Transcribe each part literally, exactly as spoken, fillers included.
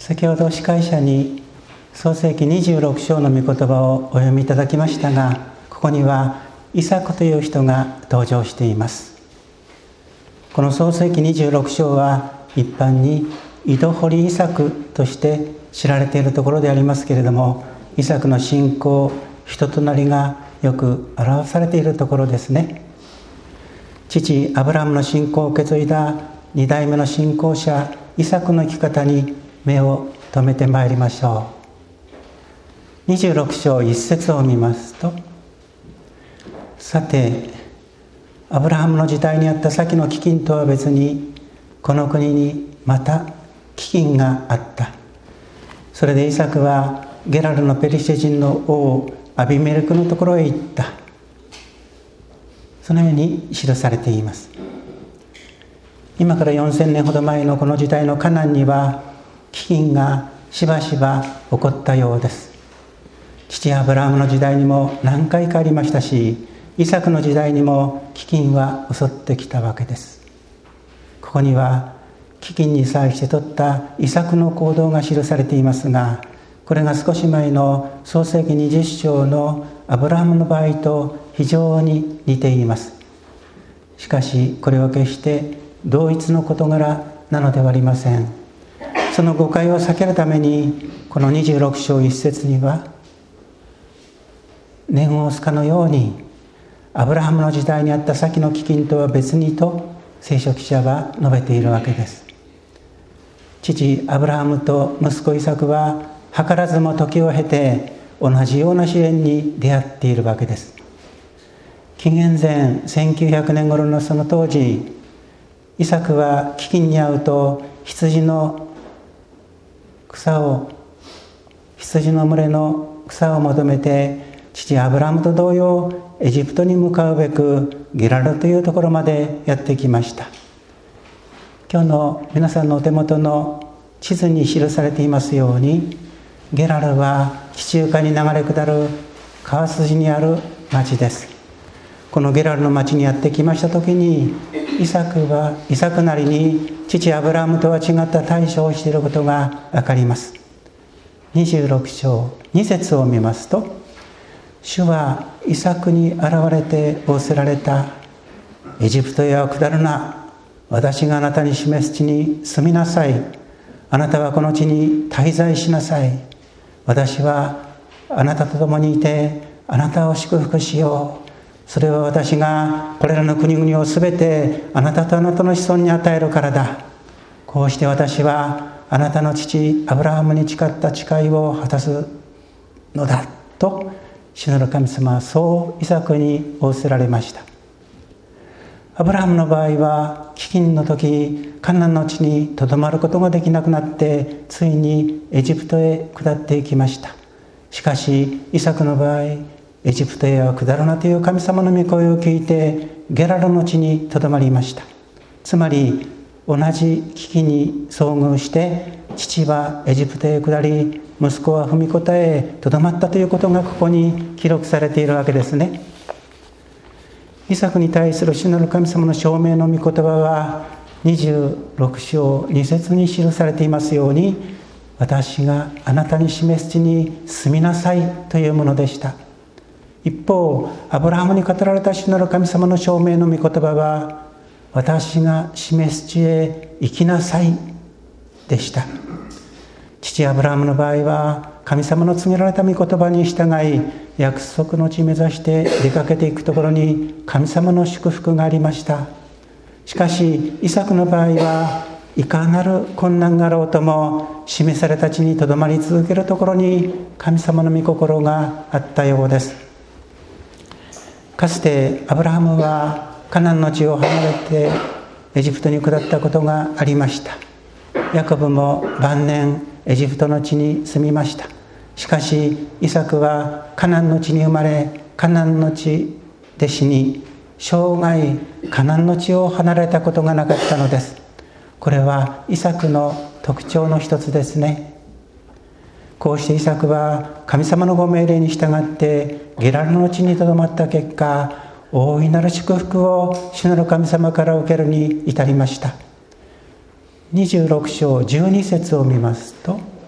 先ほど司会者に創世記にじゅうろく章の御言葉をお読みいただきましたが、ここにはイサクという人が登場しています。この創世記にじゅうろく章は一般に井戸掘りイサクとして知られているところでありますけれども、イサクの信仰、人となりがよく表されているところですね。父アブラハムの信仰を受け継いだに代目の信仰者イサクの生き方に目を留めてまいりましょう。にじゅうろく章いち節を見ますと、さてアブラハムの時代にあった先の飢饉とは別に、この国にまた飢饉があった。それでイサクはゲラルのペリシテ人の王アビメレクのところへ行った。そのように記されています。今からよんせんねんほど前のこの時代のカナンには飢饉がしばしば起こったようです。父アブラハムの時代にも何回かありましたし、イサクの時代にも飢饉は襲ってきたわけです。ここには飢饉に際して取ったイサクの行動が記されていますが、これが少し前の創世記にじゅう章のアブラハムの場合と非常に似ています。しかしこれは決して同一の事柄なのではありません。その誤解を避けるために、このにじゅうろく章いち節には、念を押すかのようにアブラハムの時代にあった先の飢饉とは別にと聖書記者は述べているわけです。父アブラハムと息子イサクは図らずも時を経て同じような試練に出会っているわけです。紀元前せんきゅうひゃくねん頃のその当時、イサクは飢饉に遭うと羊の草を羊の群れの草を求めて、父アブラハムと同様エジプトに向かうべくゲラルというところまでやってきました。今日の皆さんのお手元の地図に記されていますように、ゲラルは地中海に流れ下る川筋にある町です。このゲラルの町にやってきました時に、イサクはイサクなりに父アブラハムとは違った対処をしていることが分かります。にじゅうろく章に節を見ますと、主はイサクに現れて仰せられた。エジプトへは下るな。私があなたに示す地に住みなさい。あなたはこの地に滞在しなさい。私はあなたと共にいてあなたを祝福しよう。それは私がこれらの国々をすべてあなたとあなたの子孫に与えるからだ。こうして私はあなたの父アブラハムに誓った誓いを果たすのだと、主なる神様はそうイサクに仰せられました。アブラハムの場合は飢饉の時、カナンの地にとどまることができなくなって、ついにエジプトへ下っていきました。しかしイサクの場合、エジプトへは下るなという神様の御声を聞いてゲラルの地にとどまりました。つまり同じ危機に遭遇して、父はエジプトへ下り、息子は踏み答えとどまったということがここに記録されているわけですね。イサクに対する主なる神様の証明の御言葉はにじゅうろく章に節に記されていますように、私があなたに示す地に住みなさいというものでした。一方、アブラハムに語られた主なる神様の証明の御言葉は、私が示す地へ行きなさいでした。父アブラハムの場合は神様の告げられた御言葉に従い、約束の地目指して出かけていくところに神様の祝福がありました。しかしイサクの場合はいかなる困難があろうとも、示された地にとどまり続けるところに神様の御心があったようです。かつてアブラハムはカナンの地を離れてエジプトに下ったことがありました。ヤコブも晩年エジプトの地に住みました。しかしイサクはカナンの地に生まれ、カナンの地で死に、生涯カナンの地を離れたことがなかったのです。これはイサクの特徴の一つですね。こうしてイサクは神様のご命令に従ってゲラルの地にとどまった結果、大いなる祝福を主なる神様から受けるに至りました。にじゅうろく章じゅうに節を見ますと、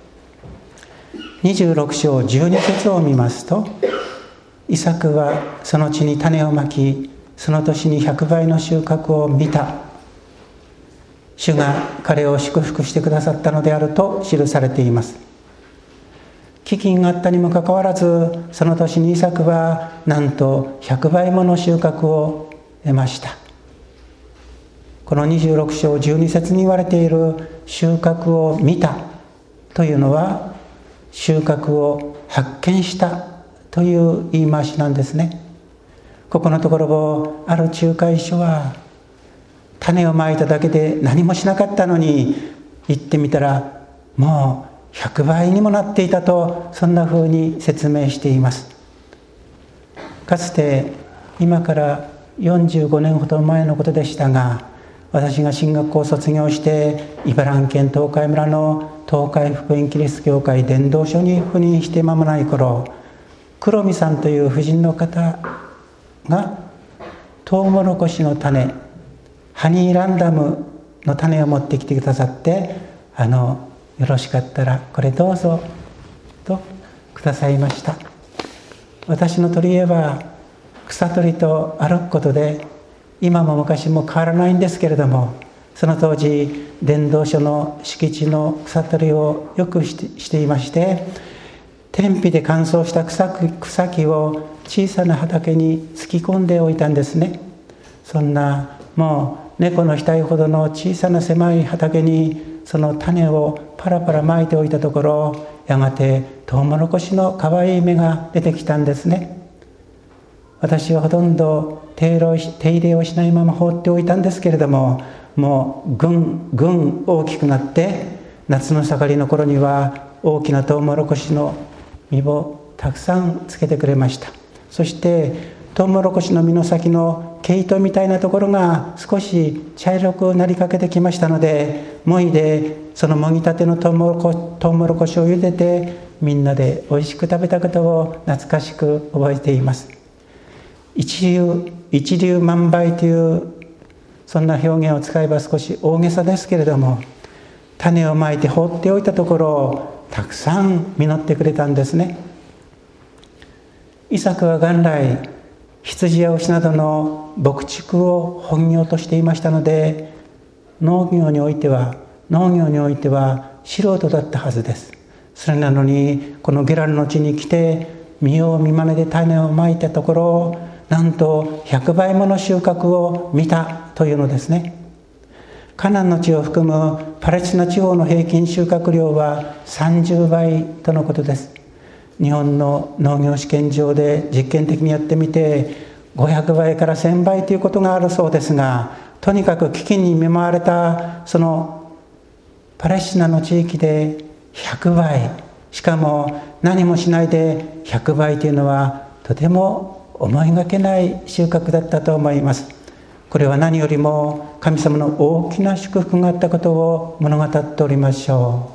にじゅうろく章じゅうに節を見ますと、イサクはその地に種をまき、その年にひゃくばいの収穫を見た。主が彼を祝福してくださったのであると記されています。飢饉があったにもかかわらず、その年にイサクはなんとひゃくばいもの収穫を得ました。このにじゅうろく章じゅうに節に言われている収穫を見たというのは、収穫を発見したという言い回しなんですね。ここのところをある仲介書は、種をまいただけで何もしなかったのに、行ってみたらもうひゃくばいにもなっていたと、そんな風に説明しています。かつて今からよんじゅうごねんほど前のことでしたが、私が進学校を卒業して茨城県東海村の東海福音キリスト教会伝道所に赴任して間もない頃、黒見さんという婦人の方がトウモロコシの種、ハニーランダムの種を持ってきてくださって、あのよろしかったらこれどうぞとくださいました。私の取り柄は草取りと歩くことで、今も昔も変わらないんですけれども、その当時伝道所の敷地の草取りをよく し, てしていまして、天日で乾燥した 草, 草木を小さな畑に突き込んでおいたんですね。そんなもう猫の額ほどの小さな狭い畑にその種をパラパラまいておいたところ、やがてトウモロコシの可愛い芽が出てきたんですね。私はほとんど手入れをしないまま放っておいたんですけれども、もうぐんぐん大きくなって、夏の盛りの頃には大きなトウモロコシの実をたくさんつけてくれました。そしてトウモロコシの実の先の毛糸みたいなところが少し茶色くなりかけてきましたので、もいでそのもぎたてのトウモロコ、トウモロコシを茹でてみんなでおいしく食べたことを懐かしく覚えています。一粒一粒万倍というそんな表現を使えば少し大げさですけれども、種をまいて放っておいたところたくさん実ってくれたんですね。イサクは元来羊や牛などの牧畜を本業としていましたので、農業においては農業においては素人だったはずです。それなのにこのゲラルの地に来て見よう見まねで種をまいたところ、なんとひゃくばいもの収穫を見たというのですね。カナンの地を含むパレスチナ地方の平均収穫量はさんじゅうばいとのことです。日本の農業試験場で実験的にやってみてごひゃくばいからせんばいということがあるそうですが、とにかく飢饉に見舞われたそのパレスチナの地域でひゃくばい、しかも何もしないでひゃくばいというのはとても思いがけない収穫だったと思います。これは何よりも神様の大きな祝福があったことを物語っておりましょ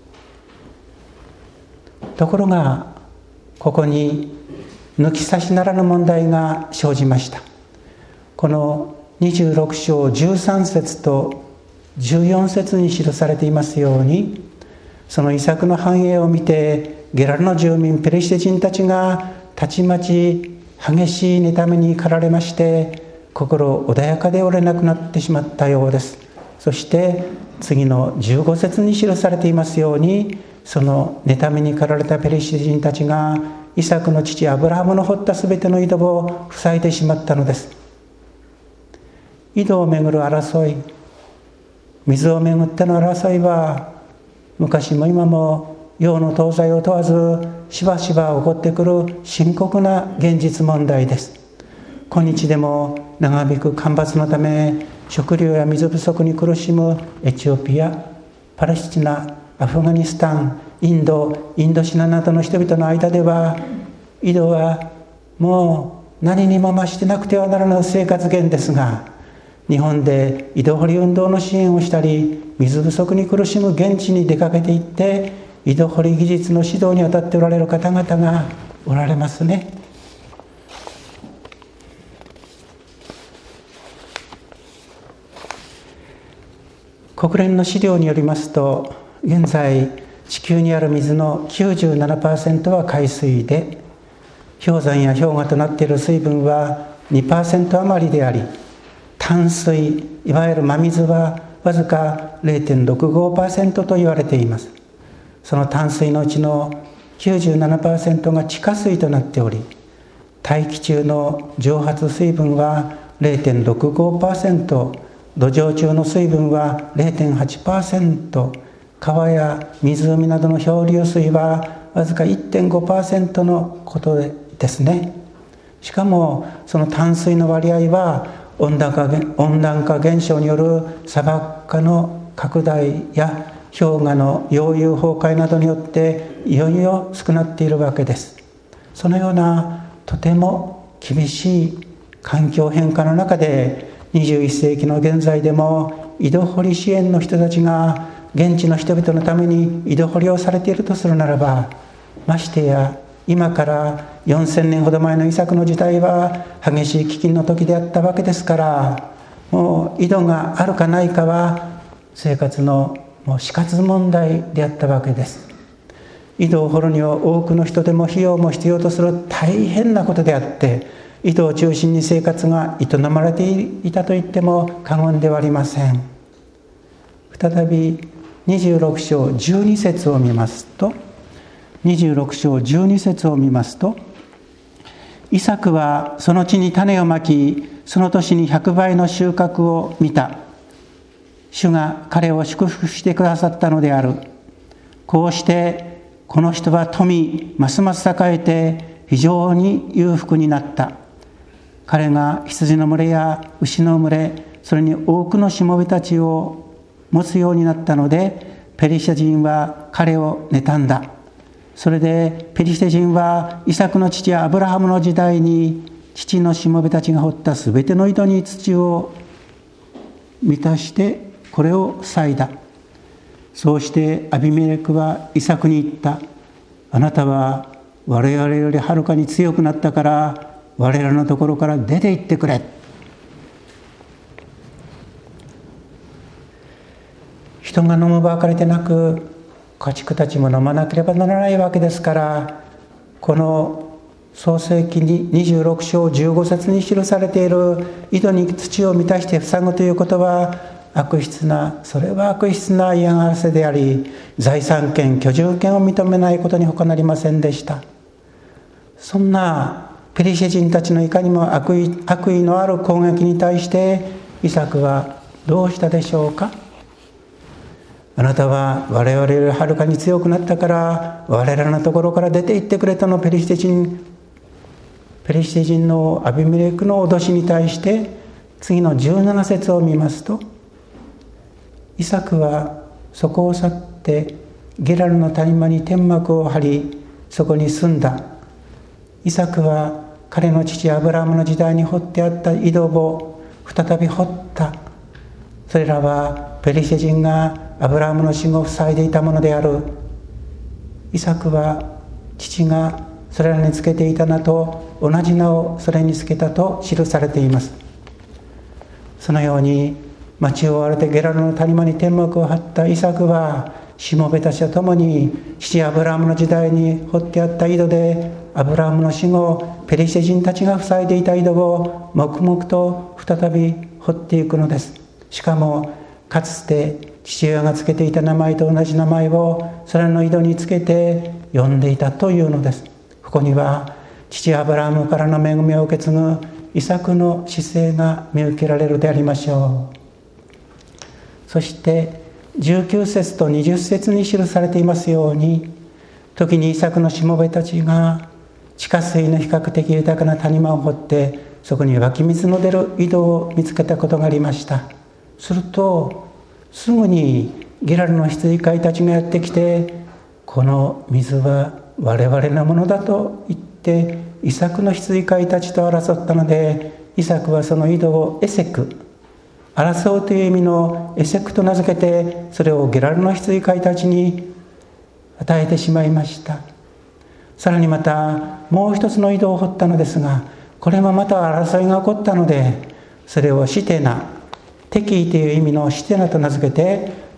う。ところがここに抜き差しならぬ問題が生じました。このにじゅうろく章じゅうさん節とじゅうよん節に記されていますように、そのイサクの繁栄を見てゲラルの住民ペリシテ人たちがたちまち激しい妬みに駆られまして、心穏やかでおれなくなってしまったようです。そして次のじゅうご節に記されていますように、その妬みに駆られたペリシテ人たちがイサクの父アブラハムの掘ったすべての井戸を塞いでしまったのです。井戸をめぐる争い、水をめぐっての争いは昔も今も洋の東西を問わずしばしば起こってくる深刻な現実問題です。今日でも長引く干ばつのため食料や水不足に苦しむエチオピア、パレスチナ、アフガニスタン、インド、インドシナなどの人々の間では、井戸はもう何にも増してなくてはならない生活源ですが、日本で井戸掘り運動の支援をしたり、水不足に苦しむ現地に出かけていって井戸掘り技術の指導に当たっておられる方々がおられますね。国連の資料によりますと、現在地球にある水の きゅうじゅうななパーセント は海水で、氷山や氷河となっている水分は にパーセント 余りであり、淡水、いわゆる真水はわずか れいてんろくごパーセント と言われています。その淡水のうちの きゅうじゅうななパーセント が地下水となっており、大気中の蒸発水分は れいてんろくごパーセント、土壌中の水分は れいてんはちパーセント、川や湖などの漂流水はわずか いってんごパーセント のことですね。しかもその淡水の割合は温暖化、温暖化現象による砂漠化の拡大や氷河の溶融崩壊などによっていよいよ少なっているわけです。そのようなとても厳しい環境変化の中でにじゅういっせいきの現在でも井戸掘り支援の人たちが現地の人々のために井戸掘りをされているとするならば、ましてや今からよんせんねんほど前のイサクの時代は激しい飢饉の時であったわけですから、もう井戸があるかないかは生活のもう死活問題であったわけです。井戸を掘るには多くの人でも費用も必要とする大変なことであって、井戸を中心に生活が営まれていたと言っても過言ではありません。再びにじゅうろくしょうじゅうにせつを見ますと、にじゅうろくしょうじゅうにせつを見ますと、イサクはその地に種をまき、その年にひゃくばいの収穫を見た。主が彼を祝福してくださったのである。こうしてこの人は富、ますます栄えて非常に裕福になった。彼が羊の群れや牛の群れ、それに多くのしもべたちを持つようになったので、ペリシテ人は彼を妬んだ。それでペリシテ人はイサクの父アブラハムの時代に父のしもべたちが掘ったすべての井戸に土を満たしてこれを割いだ。そうしてアビメレクはイサクに言った。あなたは我々よりはるかに強くなったから我々のところから出て行ってくれ。人が飲むばかりでなく家畜たちも飲まなければならないわけですから、この創世記ににじゅうろくしょうじゅうごせつに記されている井戸に土を満たして塞ぐということは悪質な、それは悪質な嫌がらせであり、財産権、居住権を認めないことに他なりませんでした。そんなペリシテ人たちのいかにも悪意、悪意のある攻撃に対してイサクはどうしたでしょうか。あなたは我々よりはるかに強くなったから我々のところから出て行ってくれとのペリシテ人ペリシテ人のアビメレクの脅しに対して次のじゅうななせつを見ますと、イサクはそこを去ってゲラルの谷間に天幕を張り、そこに住んだ。イサクは彼の父アブラハムの時代に掘ってあった井戸を再び掘った。それらはペリシテ人がアブラハムの死後を塞いでいたものである。イサクは父がそれらにつけていた名と同じ名をそれにつけたと記されています。そのように町を追われてゲラルの谷間に天幕を張ったイサクはしもべたちと共に父アブラハムの時代に掘ってあった井戸でアブラハムの死後ペリシテ人たちが塞いでいた井戸を黙々と再び掘っていくのです。しかもかつて父親がつけていた名前と同じ名前をそれの井戸につけて呼んでいたというのです。ここには父アブラハムからの恵みを受け継ぐイサクの姿勢が見受けられるでありましょう。そしてじゅうきゅうせつとにじゅっせつに記されていますように、時にイサクのしもべたちが地下水の比較的豊かな谷間を掘ってそこに湧き水の出る井戸を見つけたことがありました。するとすぐにゲラルの羊飼いたちがやってきて、この水は我々のものだと言ってイサクの羊飼いたちと争ったので、イサクはその井戸をエセク、争うという意味のエセクと名付けて、それをゲラルの羊飼いたちに与えてしまいました。さらにまたもう一つの井戸を掘ったのですが、これもまた争いが起こったので、それをシテナ、敵意という意味のシテナと名付けて、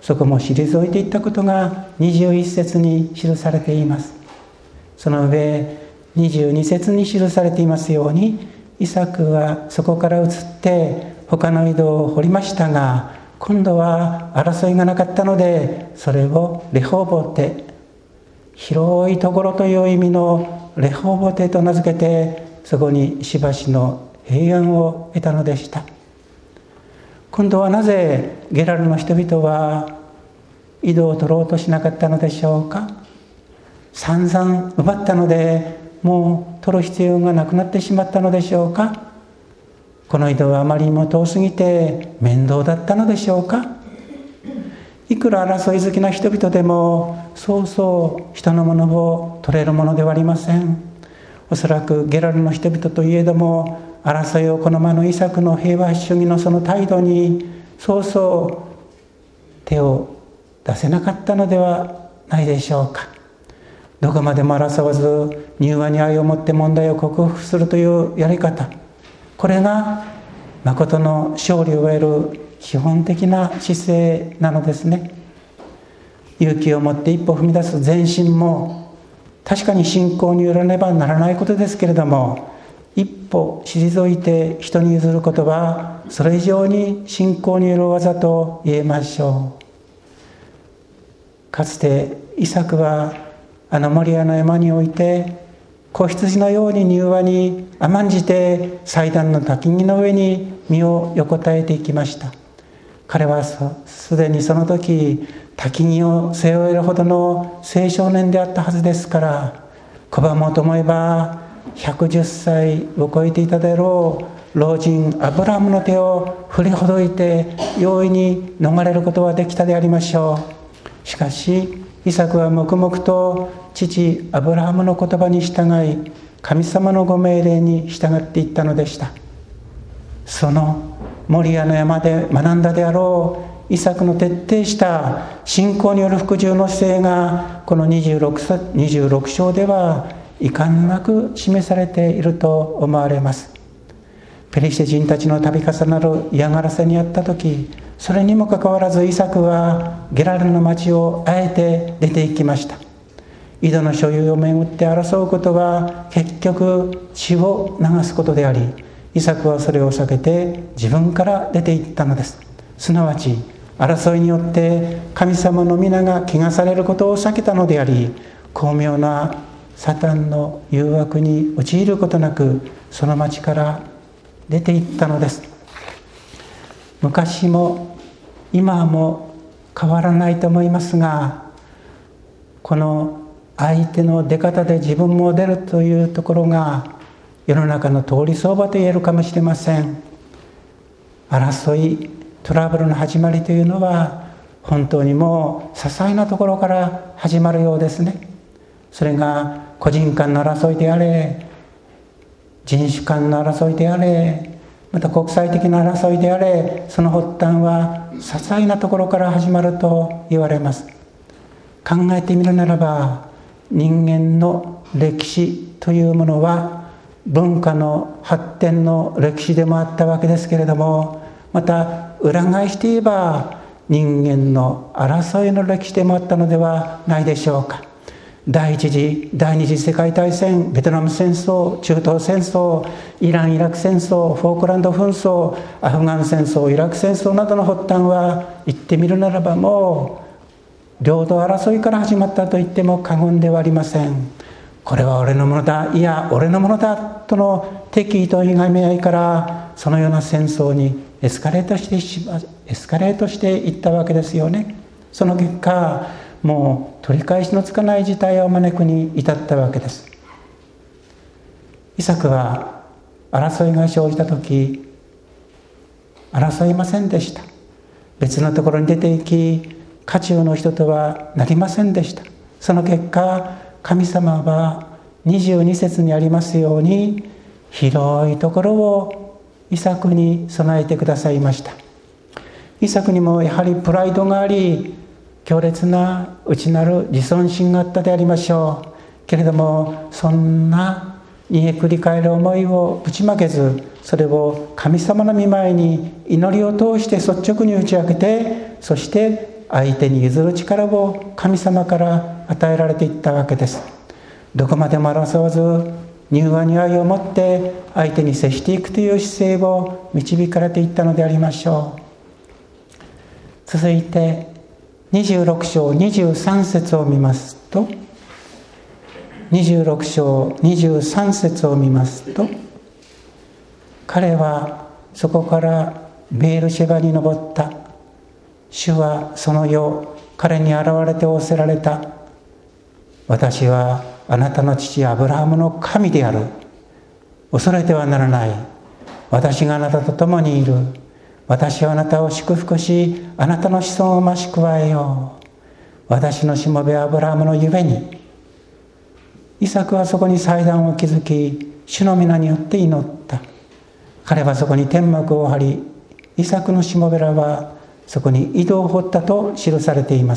そこも退いていったことがにじゅういっ節に記されています。その上にじゅうに節に記されていますように、イサクはそこから移って他の井戸を掘りましたが、今度は争いがなかったので、それをレホボテ、広いところという意味のレホボテと名付けて、そこにしばしの平安を得たのでした。今度はなぜゲラルの人々は井戸を取ろうとしなかったのでしょうか。散々奪ったので、もう取る必要がなくなってしまったのでしょうか。この井戸はあまりにも遠すぎて面倒だったのでしょうか。いくら争い好きな人々でも、そうそう人のものを取れるものではありません。おそらくゲラルの人々といえども、争いを好まぬイサクの平和主義のその態度に、そうそう手を出せなかったのではないでしょうか。どこまでも争わず柔和に愛を持って問題を克服するというやり方、これが誠の勝利を得る基本的な姿勢なのですね。勇気を持って一歩踏み出す前進も、確かに信仰によらねばならないことですけれども、一歩退いて人に譲ることは、それ以上に信仰による技と言えましょう。かつてイサクはあのモリアの山において、子羊のように柔和に甘んじて祭壇の焚き木の上に身を横たえていきました。彼はすでにその時焚き木を背負えるほどの青少年であったはずですから、拒もうと思えばひゃくじゅっさいを超えていたであろう老人アブラハムの手を振りほどいて容易に逃れることはできたでありましょう。しかしイサクは黙々と父アブラハムの言葉に従い、神様のご命令に従っていったのでした。そのモリアの山で学んだであろうイサクの徹底した信仰による服従の姿勢が、このにじゅうろく章では遺憾なく示されていると思われます。ペリシテ人たちの度重なる嫌がらせにあった時、それにもかかわらずイサクはゲラルの町をあえて出て行きました。井戸の所有をめぐって争うことは結局血を流すことであり、イサクはそれを避けて自分から出て行ったのです。すなわち争いによって神様の皆が汚されることを避けたのであり、巧妙なサタンの誘惑に陥ることなくその町から出て行ったのです。昔も今も変わらないと思いますが、この相手の出方で自分も出るというところが世の中の通り相場と言えるかもしれません。争い、トラブルの始まりというのは本当にもう些細なところから始まるようですね。それが個人間の争いであれ、人種間の争いであれ、また国際的な争いであれ、その発端は些細なところから始まると言われます。考えてみるならば、人間の歴史というものは文化の発展の歴史でもあったわけですけれども、また裏返して言えば人間の争いの歴史でもあったのではないでしょうか。第一次第二次世界大戦、ベトナム戦争、中東戦争、イラン・イラク戦争、フォークランド紛争、アフガン戦争、イラク戦争などの発端は言ってみるならばもう領土争いから始まったと言っても過言ではありません。これは俺のものだ、いや俺のものだとの敵意といがみ合いから、そのような戦争にエスカレートしてしまエスカレートしていったわけですよね。その結果、もう取り返しのつかない事態を招くに至ったわけです。イサクは争いが生じた時、争いませんでした。別のところに出て行き、家中の人とはなりませんでした。その結果、神様はにじゅうに節にありますように、広いところをイサクに備えてくださいました。イサクにもやはりプライドがあり、強烈な内なる自尊心があったでありましょう。けれども、そんな煮えくり返る思いをぶちまけず、それを神様の御前に祈りを通して率直に打ち明けて、そして相手に譲る力を神様から与えられていったわけです。どこまでも争わず柔和に愛を持って相手に接していくという姿勢を導かれていったのでありましょう。続いてにじゅうろく章にじゅうさん節を見ますと、にじゅうろく章にじゅうさん節を見ますと、彼はそこからベールシェバに登った。主はその夜彼に現れて仰せられた。私はあなたの父アブラハムの神である。恐れてはならない。私があなたと共にいる。私はあなたを祝福し、あなたの子孫を増し加えよう。私のしもべアブラハムのゆえに。イサクはそこに祭壇を築き、主の皆によって祈った。彼はそこに天幕を張り、イサクのしもべらはそこに井戸を掘ったと記されています。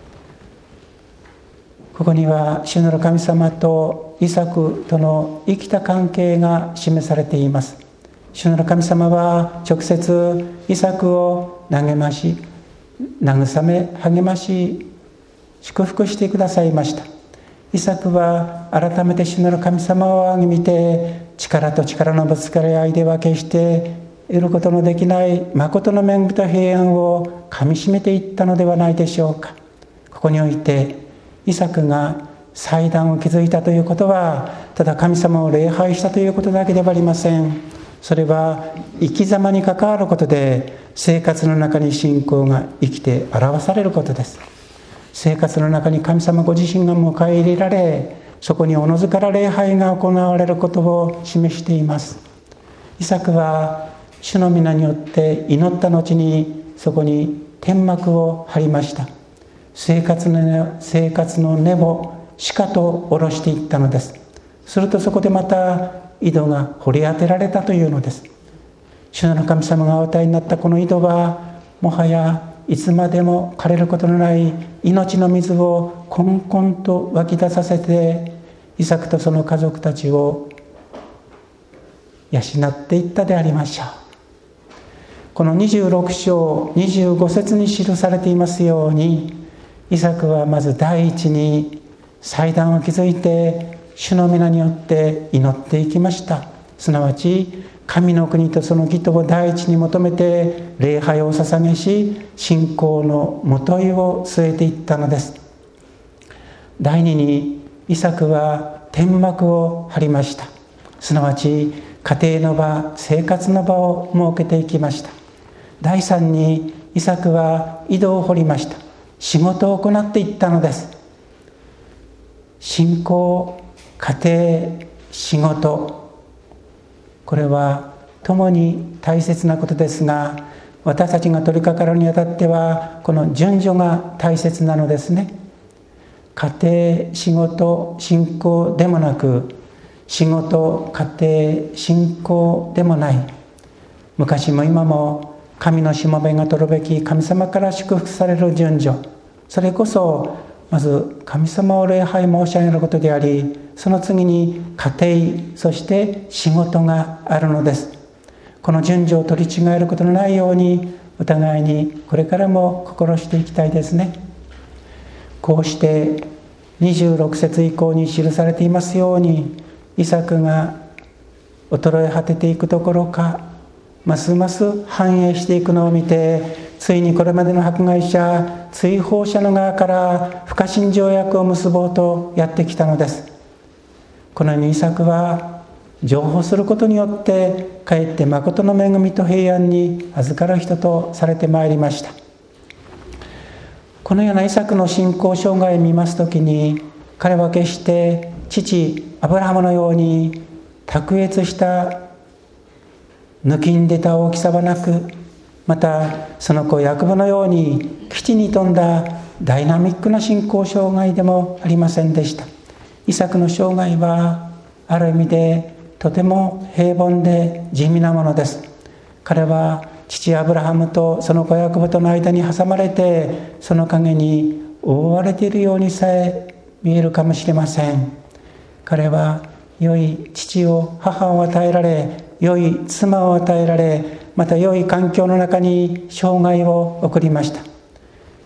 ここには主なる神様とイサクとの生きた関係が示されています。主なる神様は直接イサクを励まし、慰め、励まし、祝福してくださいました。イサクは改めて主なる神様を仰ぎ見て、力と力のぶつかり合いでは決して得ることのできない誠の恵みと平安をかみしめていったのではないでしょうか。ここにおいてイサクが祭壇を築いたということは、ただ神様を礼拝したということだけではありません。それは生き様に関わることで、生活の中に信仰が生きて表されることです。生活の中に神様ご自身が迎え入れられ、そこにおのずから礼拝が行われることを示しています。イサクは主の皆によって祈った後に、そこに天幕を張りました。生活の、生活の根をしかと下ろしていったのです。するとそこでまた井戸が掘り当てられたというのです。主の神様がお与えになったこの井戸は、もはやいつまでも枯れることのない命の水をこんこんと湧き出させて、イサクとその家族たちを養っていったでありましょう。このにじゅうろく章にじゅうご節に記されていますように、イサクはまず第一に祭壇を築いて主の皆によって祈っていきました。すなわち神の国とその義とを第一に求めて礼拝を捧げし、信仰のもといを据えていったのです。第二にイサクは天幕を張りました。すなわち家庭の場、生活の場を設けていきました。第三にイサクは井戸を掘りました。仕事を行っていったのです。信仰、家庭、仕事、これは共に大切なことですが、私たちが取り掛かるにあたってはこの順序が大切なのですね。家庭、仕事、信仰でもなく、仕事、家庭、信仰でもない、昔も今も神のしもべが取るべき神様から祝福される順序、それこそまず神様を礼拝申し上げることであり、その次に家庭、そして仕事があるのです。この順序を取り違えることのないように、お互いにこれからも心していきたいですね。こうしてにじゅうろく節以降に記されていますように、イサクが衰え果てていくところか、ますます繁栄していくのを見て、ついにこれまでの迫害者、追放者の側から不可侵条約を結ぼうとやってきたのです。このようにイサクは譲歩することによってかえって誠の恵みと平安に預かる人とされてまいりました。このようなイサクの信仰生涯を見ますときに、彼は決して父アブラハムのように卓越した抜きんでた大きさはなく、またその子ヤコブのように基地に富んだダイナミックな信仰生涯でもありませんでした。イサクの生涯はある意味でとても平凡で地味なものです。彼は父アブラハムとその子ヤコブとの間に挟まれて、その陰に覆われているようにさえ見えるかもしれません。彼は良い父を母を与えられ、良い妻を与えられ、また良い環境の中に生涯を送りました。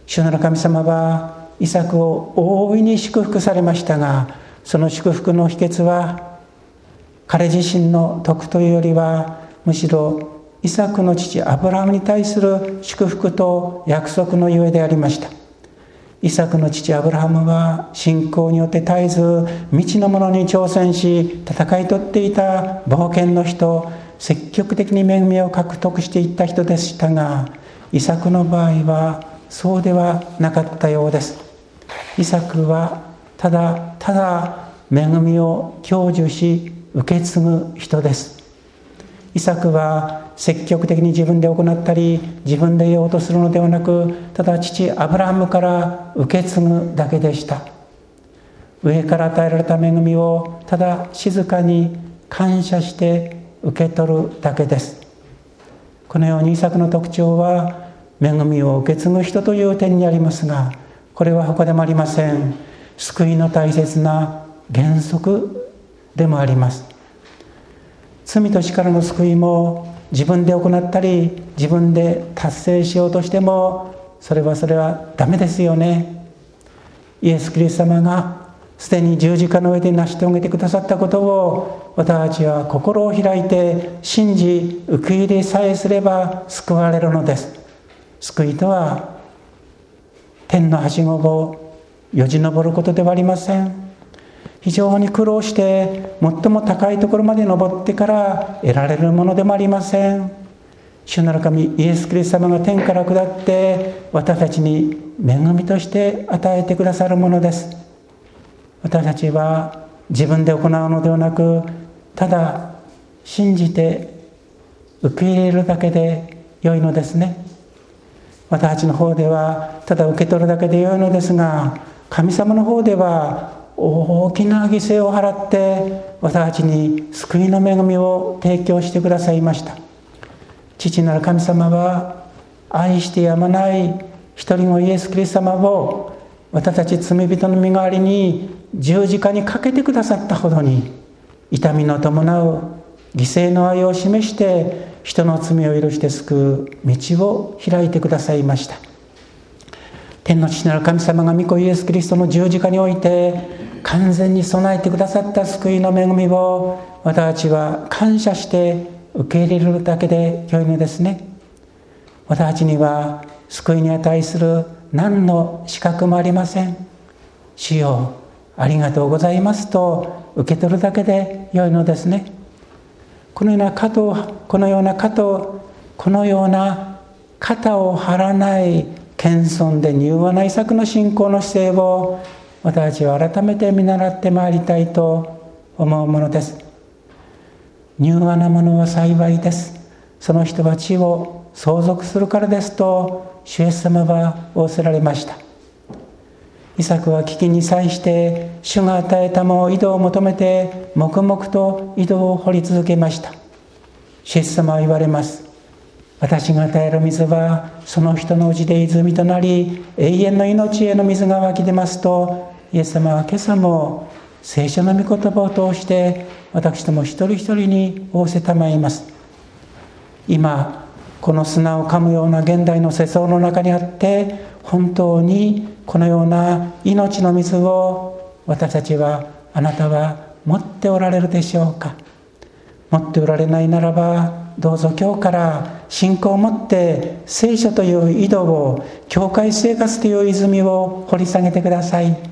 主なる神様はイサクを大いに祝福されましたが、その祝福の秘訣は彼自身の徳というよりは、むしろイサクの父アブラハムに対する祝福と約束のゆえでありました。イサクの父アブラハムは信仰によって絶えず未知のものに挑戦し、戦い取っていた冒険の人、積極的に恵みを獲得していった人でしたが、イサクの場合はそうではなかったようです。イサクはただただ恵みを享受し受け継ぐ人です。イサクは積極的に自分で行ったり自分で言おうとするのではなく、ただ父アブラハムから受け継ぐだけでした。上から与えられた恵みをただ静かに感謝して受け取るだけです。このようにイサクの特徴は恵みを受け継ぐ人という点にありますが、これは他でもありません。救いの大切な原則でもあります。罪と死からの救いも自分で行ったり自分で達成しようとしても、それはそれはダメですよね。イエス・キリスト様がすでに十字架の上で成し遂げてくださったことを、私たちは心を開いて信じ受け入れさえすれば救われるのです。救いとは天のはしごをよじ登ることではありません。非常に苦労して最も高いところまで登ってから得られるものでもありません。主なる神イエス・キリスト様が天から下って私たちに恵みとして与えてくださるものです。私たちは自分で行うのではなく、ただ信じて受け入れるだけで良いのですね。私たちの方ではただ受け取るだけで良いのですが、神様の方では大きな犠牲を払って私たちに救いの恵みを提供してくださいました。父なる神様は愛してやまない一人のイエス・キリスト様を私たち罪人の身代わりに十字架にかけてくださったほどに、痛みの伴う犠牲の愛を示して人の罪を許して救う道を開いてくださいました。天の父なる神様が御子イエス・キリストの十字架において完全に備えてくださった救いの恵みを私たちは感謝して受け入れるだけで良いのですね。私たちには救いに値する何の資格もありません。主よありがとうございますと受け取るだけで良いのですね。このような肩をこのような肩をこのような肩を張らない謙遜で柔和なイサクの信仰の姿勢を私たちは改めて見習ってまいりたいと思うものです。柔和なものは幸いです。その人は地を相続するからですと主イエス様は仰せられました。イサクは危機に際して主が与えたも井戸を求めて黙々と井戸を掘り続けました。主イエス様は言われます。私が与える水はその人のうちで泉となり永遠の命への水が湧き出ますと、イエス様は今朝も聖書の御言葉を通して私ども一人一人に仰せたまいます。今この砂を噛むような現代の世相の中にあって本当にこのような命の水を私たちはあなたは持っておられるでしょうか。持っておられないならばどうぞ今日から信仰を持って聖書という井戸を、教会生活という泉を掘り下げてください。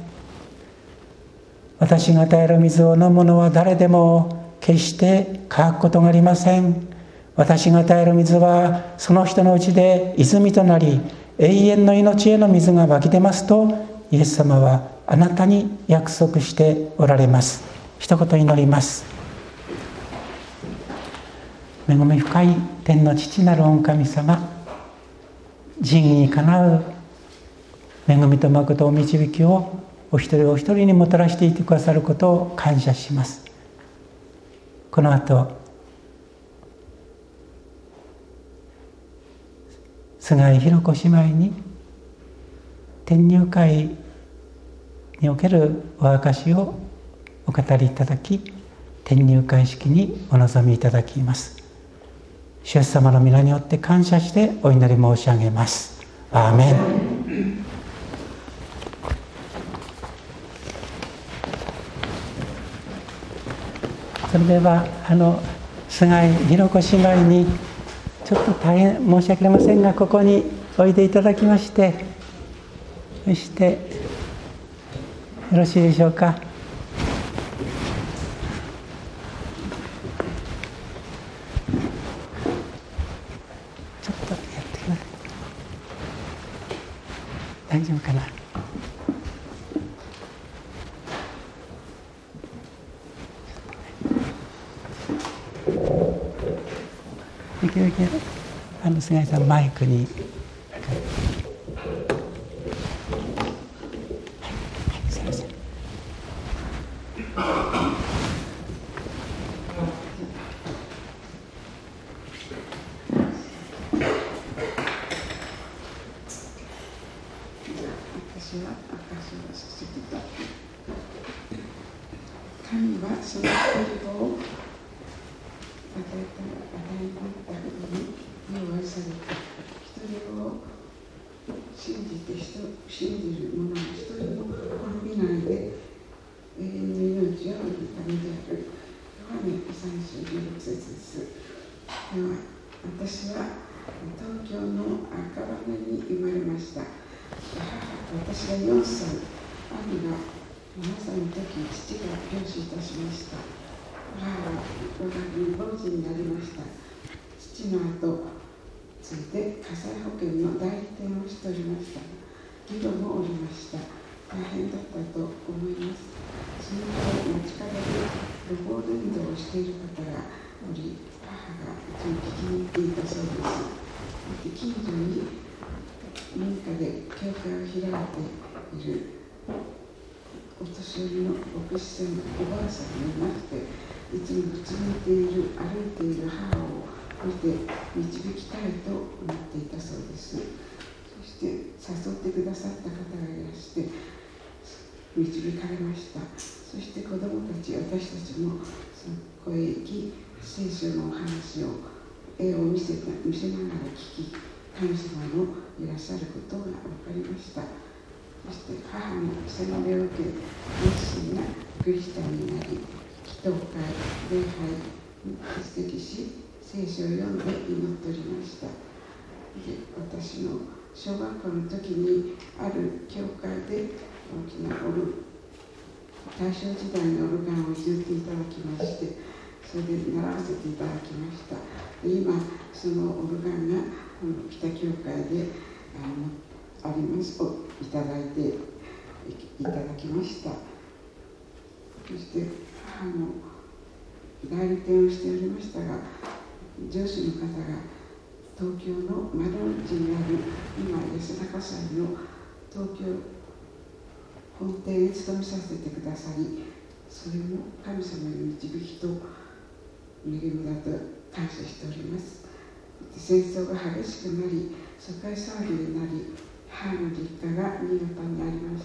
私が与える水を飲む者は誰でも決して乾くことがありません。私が与える水はその人のうちで泉となり永遠の命への水が湧き出ますとイエス様はあなたに約束しておられます。一言祈ります。恵み深い天の父なる御神様、仁義にかなう恵みと誠を導きをお一人お一人にもたらしていてくださることを感謝します。この後菅井弘子姉妹に天入会におけるお証しをお語りいただき、天入会式にお臨みいただきます。主イエス様の皆によって感謝してお祈り申し上げます。アーメン。 それではあの菅井弘子姉妹にちょっと大変申し訳ありませんが、ここにおいでいただきまして、そしてよろしいでしょうか。ちょっとやってください。大丈夫かな。できるだけあの菅井さんマイクに。 小学校の時にある教会で大きなオル大正時代のオルガンを譲っていただきまして、それで習わせていただきました。で今そのオルガンが北教会で あ, のありますをいただいて い, いただきました。そして母の代理店をしておりましたが、上司の方が東京の丸の内にある今安田火災の東京本店へ勤めさせてくださり、それも神様の導きと恵みだと感謝しております。戦争が激しくなり、疎開騒ぎになり、母の実家が新潟にありました。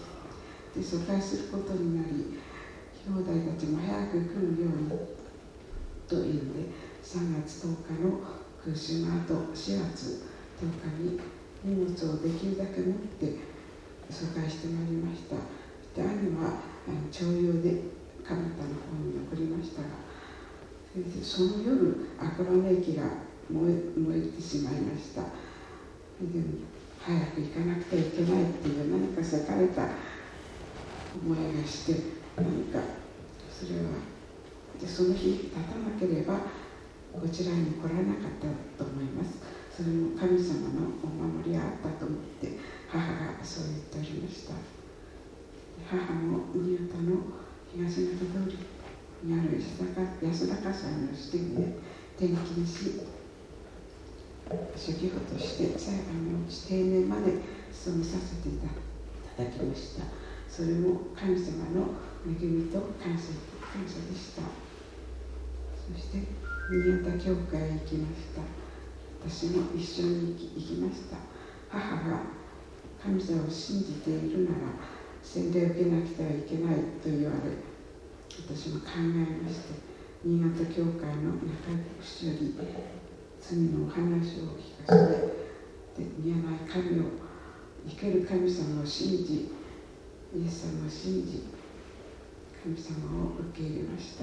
で疎開することになり、兄弟たちも早く来るようにというので、さんがつとおかの空襲の後、しがつとおかに荷物をできるだけ持って疎開してまいりました。で兄は徴用で蒲田の方に送りましたが、その夜赤羽駅が燃え、燃えてしまいました。で早く行かなくてはいけないっていう何か裂かれた思いがして、何かそれはでその日立たなければこちらに来られなかったと思います。それも神様のお守りがあったと思って母がそう言っておりました。母も新潟の東中通りにある安田火災の支店で転勤し、主義婦として最後の定年まで勤めさせていただきました。それも神様の恵みと感謝、感謝でした。そして新潟教会へ行きました。私も一緒に行きました。母が神様を信じているなら洗礼を受けなくてはいけないと言われ、私も考えまして、新潟教会の中井牧師より罪のお話を聞かせて、で見えない神を、生ける神様を信じ、イエス様を信じ、神様を受け入れました。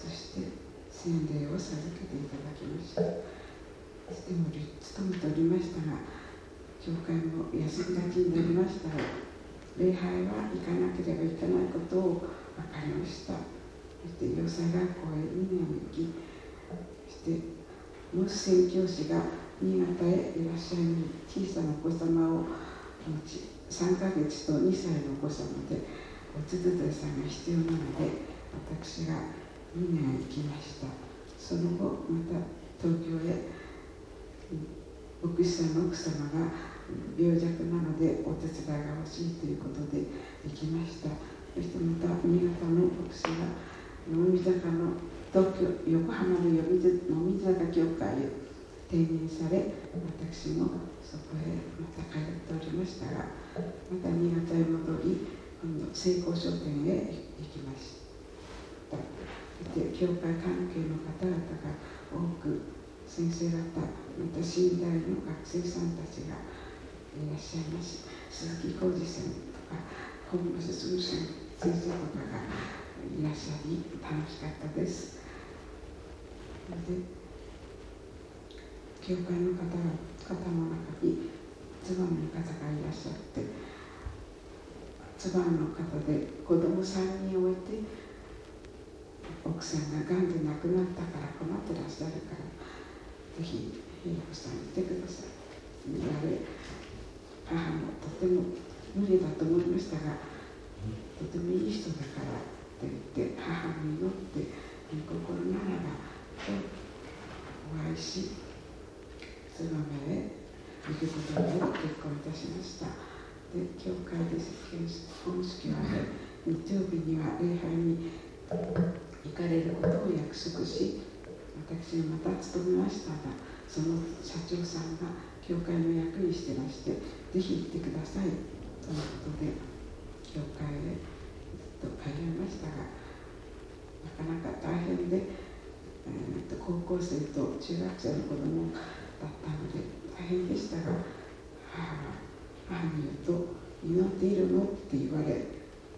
そして洗礼を授けていただきました。でも勤めておりましたが、教会も休みがちになりましたら、礼拝は行かなければいけないことを分かりました。そして洋裁学校へにねん行き、そしてもし宣教師が新潟へいらっしゃいに小さなお子様を持ち、さんかげつとにさいのお子様でおつづてさんが必要なので、私がにねん行きました。その後また東京へ牧師さんの奥様が病弱なのでお手伝いが欲しいということで行きました。そしてまた新潟の牧師がもみ坂の東京横浜のもみ坂教会へ定年され、私もそこへまた通っておりましたが、また新潟へ戻り、今度聖光書店へ行きました。で教会関係の方々が多く、先生方、また信大の学生さんたちがいらっしゃいます。鈴木浩二さんとか本間進さん先生とかがいらっしゃり、楽しかったです。で教会の方が方の中にツバンの方がいらっしゃって、ツバンの方で子供さんにんを置いて、奥さんががんで亡くなったから困ってらっしゃるから、ぜひひろこさん来てくださいと言われ、母もとても無理だと思いましたが、とてもいい人だからと言って、母に祈って御心ならばとお会いし、燕へ行くことで結婚いたしました。で教会で本式を挙げ、日曜日には礼拝に行かれることを約束し、私がまた勤めましたが、その社長さんが教会の役にしてまして、ぜひ行ってくださいということで教会へずっと通いましたが、なかなか大変で、えー、と高校生と中学生の子供だったので大変でしたが、母は母に言うと「祈っているの?」って言われて、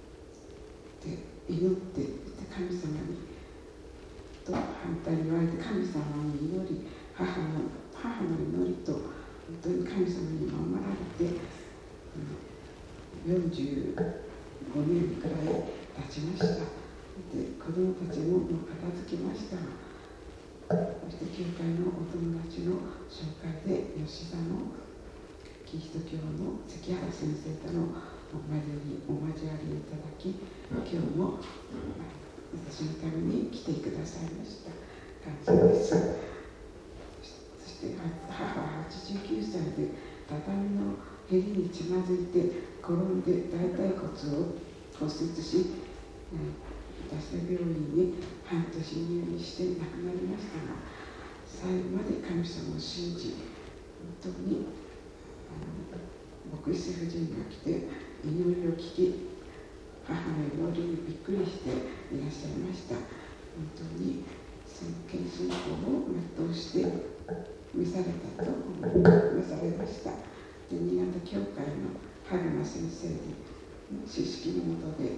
祈って神様にと反対に言われて、神様に祈り、母の母の祈りと本当に神様に守られて、よんじゅうごねんくらい経ちました。で子供たちももう片付きました。そして教会のお友達の紹介で吉田のキリスト教の関原先生とのお交わりお交わりいただき、今日も私のために来てくださいました。感謝です。そして母ははちじゅうきゅうさいで畳のへりにつまずいて転んで大腿骨を骨折し、私の病院に半年入院して亡くなりましたが、最後まで神様を信じ、本当に牧師夫人が来て祈りを聞き、母の祈りにびっくりしていらっしゃいました。本当に先見信仰を全うして召されたと召されました。で新潟教会の春間先生に知識のもとで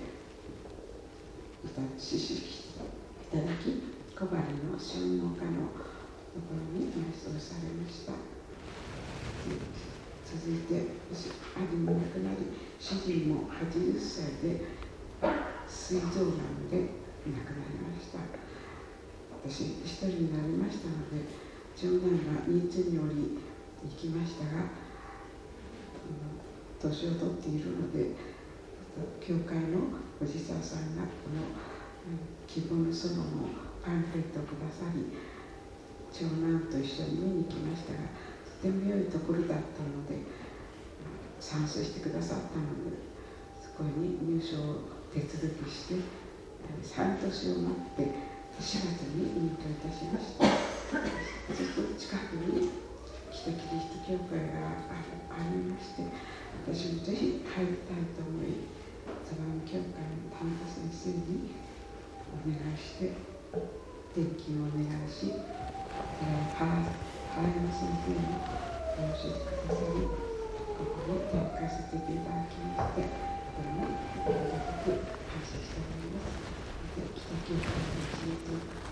知識いただき、小針の収納家のところに埋葬されました。続いて兄も亡くなり、主人もはちじゅっさいで膵臓がんで亡くなりました。私一人になりましたので、長男が新津におり行きましたが、年を取っているので、教会のおじささんがこの希望の園のパンフレットをくださり、長男と一緒に見に行きましたが、とても良いところだったので賛成してくださったので、そこに入所を手続きして半年を待ってしがつに入居いたしました。ずっと近くに北キリスト教会が あ, ありまして、私もぜひ入りたいと思い、燕教会の田中先生にお願いして転勤をお願いし、原山先生によろしくくださり、ここに転校させていただきまして、これも温かく感謝しております。で北教会の地域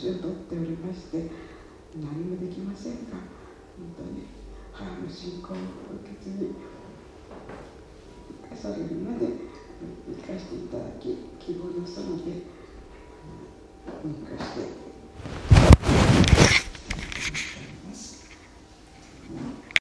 年を取っておりまして何もできませんが、本当に母の信仰を受け継ぎ生かされるまで生かしていただき、希望の園で生かして